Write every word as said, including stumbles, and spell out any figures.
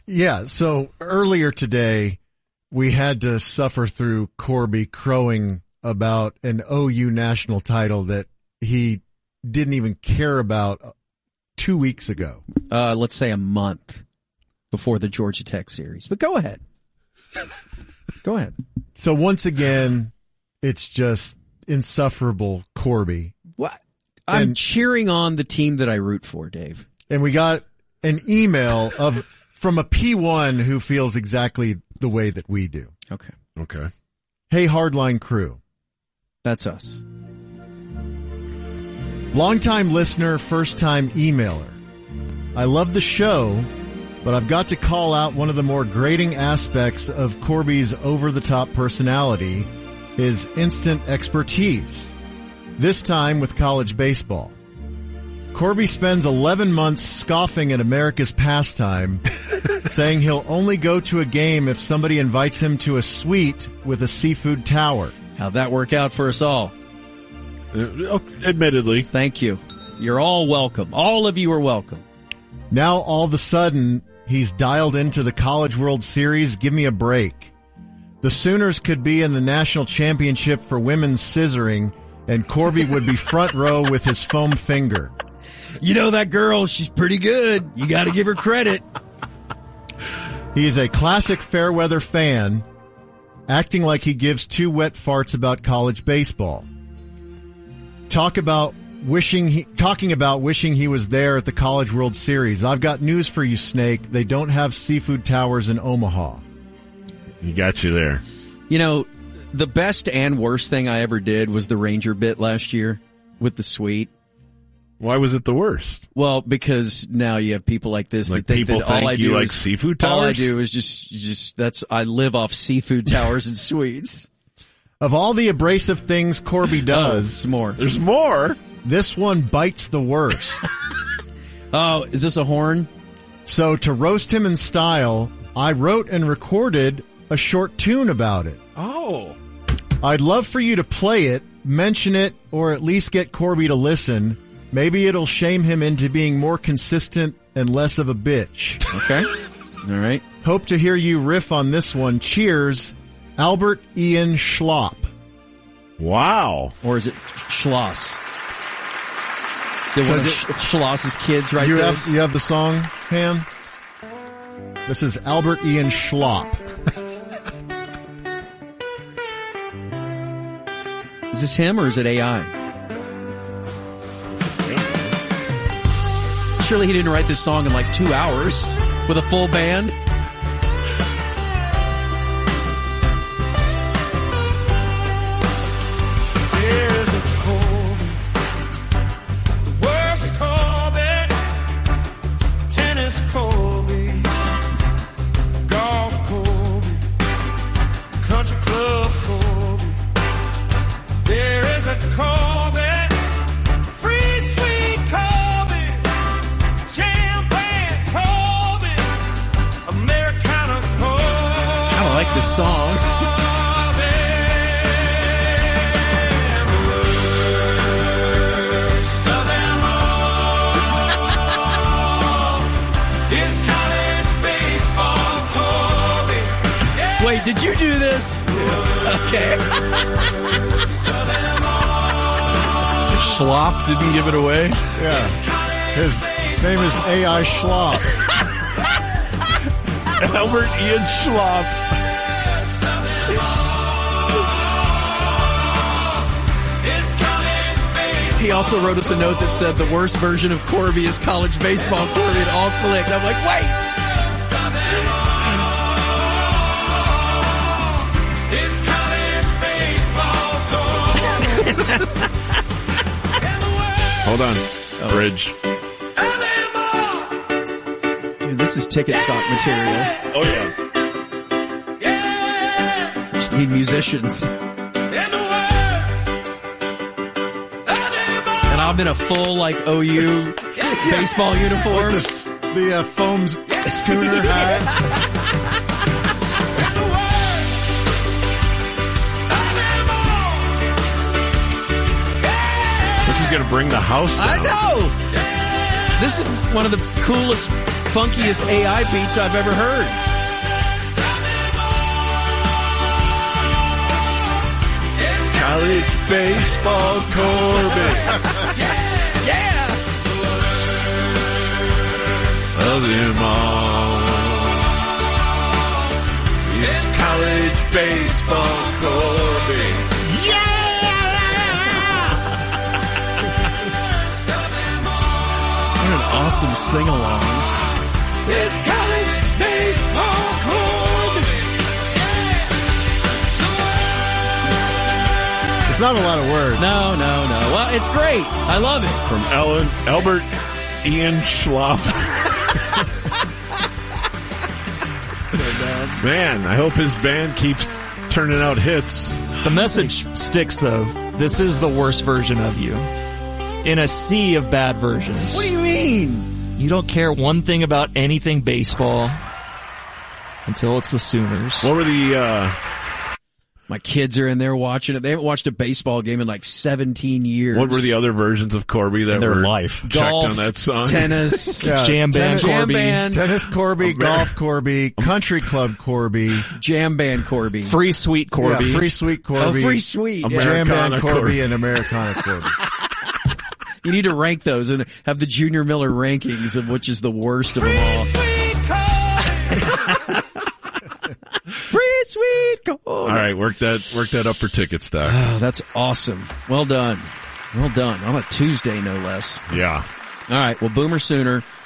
Yeah, so earlier today, we had to suffer through Corby crowing about an O U national title that he didn't even care about two weeks ago. Uh, let's say a month before the Georgia Tech series. But go ahead. Go ahead. So once again, it's just insufferable Corby. What? I'm and, cheering on the team that I root for, Dave. And we got an email of from a P one who feels exactly the way that we do. Okay. Okay. Hey, Hardline crew. That's us. Longtime listener, first-time emailer. I love the show, but I've got to call out one of the more grating aspects of Corby's over-the-top personality, his instant expertise, this time with college baseball. Corby spends eleven months scoffing at America's pastime, saying he'll only go to a game if somebody invites him to a suite with a seafood tower. How'd that work out for us all? Uh, admittedly. Thank you. You're all welcome. All of you are welcome. Now, all of a sudden, he's dialed into the College World Series. Give me a break. The Sooners could be in the national championship for women's scissoring, and Corby would be front row with his foam finger. You know that girl, she's pretty good. You got to give her credit. He is a classic fair-weather fan, acting like he gives two wet farts about college baseball. Talk about wishing he, talking about wishing he was there at the College World Series. I've got news for you, Snake. They don't have seafood towers in Omaha. He got you there. You know, the best and worst thing I ever did was the Ranger bit last year with the suite. Why was it the worst? Well, because now you have people like this like that think people that think all I you do like is, seafood towers. All I do is just, just that's I live off seafood towers and suites. Of all the abrasive things Corby does, oh, more. There's more. This one bites the worst. Oh, is this a horn? So to roast him in style, I wrote and recorded a short tune about it. Oh. I'd love for you to play it, mention it, or at least get Corby to listen. Maybe it'll shame him into being more consistent and less of a bitch. Okay. All right. Hope to hear you riff on this one. Cheers, Albert Ian Schlopp. Wow. Or is it Schloss? Did So one of did- Sch- Schloss's kids write You this? have, you have the song, Ham? This is Albert Ian Schlopp. Is this him or is it A I? Surely he didn't write this song in like two hours with a full band. This song. Wait, did you do this? Okay. Schlopp didn't give it away? Yeah. His name is A I Schlopp. Albert Ian Schlopp. He also wrote us a note that said the worst version of Corby is college baseball Corby. It all clicked. I'm like, wait. Hold on. Oh. Bridge. Dude, this is ticket stock material. Oh, yeah. Just need musicians. I'm in a full, like, O U baseball uniform. With the, the uh, foam schooner hat. This is going to bring the house down. I know. This is one of the coolest funkiest A I beats I've ever heard. College baseball, Corby. Yeah! Of them all. It's college baseball, Corby. What an awesome sing-along. It's college baseball, Corby. It's not a lot of words. No, no, no. Well, it's great. I love it. From Ellen, Albert Ian Schlopp. So bad. Man, I hope his band keeps turning out hits. The message sticks, though. This is the worst version of you. In a sea of bad versions. What do you mean? You don't care one thing about anything baseball until it's the Sooners. What were the, uh... My kids are in there watching it. They haven't watched a baseball game in like seventeen years. What were the other versions of Corby that In their were life? checked Golf, on that song? tennis, Yeah, Jam band tennis, Corby. Jam band. tennis Corby, golf Corby, country club Corby, jam band Corby. Free Sweet Corby. yeah, free sweet Oh, Corby, free sweet. America. Yeah. jam band Americana Corby, Corby. and Americana Corby. You need to rank those and have the Junior Miller rankings of which is the worst of them all. Free sweet Corby. All right, work that work that up for ticket stock. Oh, that's awesome. Well done. Well done. On a Tuesday, no less. Yeah. All right. Well, Boomer Sooner.